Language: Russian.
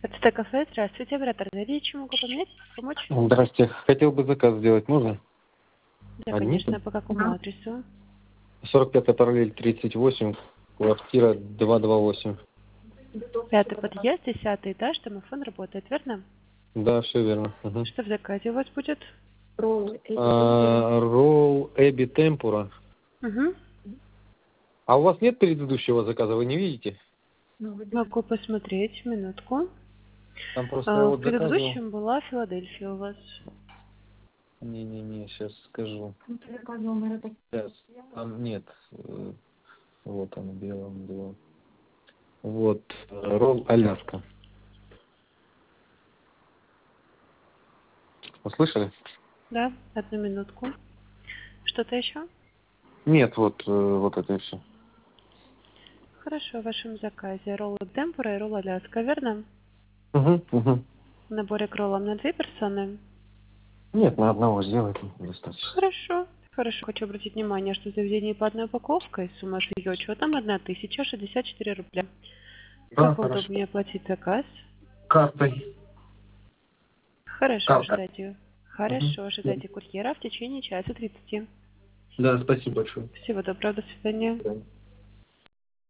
ПЦТ кафе, здравствуйте, оператор. Зайди, чем могу помочь? Здрасте. Хотел бы заказ сделать, можно? Да, Одни? конечно, по какому адресу? 45 параллель 38, квартира 228. 5-й подъезд, 10-й этаж, домофон работает, верно? Да, все верно. Угу. Что в заказе у вас будет? Ролл Эби Темпура. Угу. А у вас нет предыдущего заказа, вы не видите? Могу посмотреть, минутку. Там просто я В вот заказывал. предыдущем была Филадельфия у вас. Не, сейчас скажу. Сейчас. Там нет. Вот он, белым было. Вот, ролл Аляска. Услышали? Да, одну минутку. Что-то еще? Нет, вот это и все. Хорошо, в вашем заказе роллы темпура и ролл Аляска, верно? Угу. В наборе к роллам на 2 персоны. Нет, на одного сделать достаточно. Хорошо. Хорошо. Хочу обратить внимание, что в заведении по одной упаковкой сумма с ее учетом 1064 рубля. Да, Как хорошо. удобнее оплатить заказ? Картой. Хорошо, Карта. ожидайте. Мгм. Хорошо, ожидайте курьера в течение часа 30. Да, спасибо большое. Всего доброго, до свидания. Да.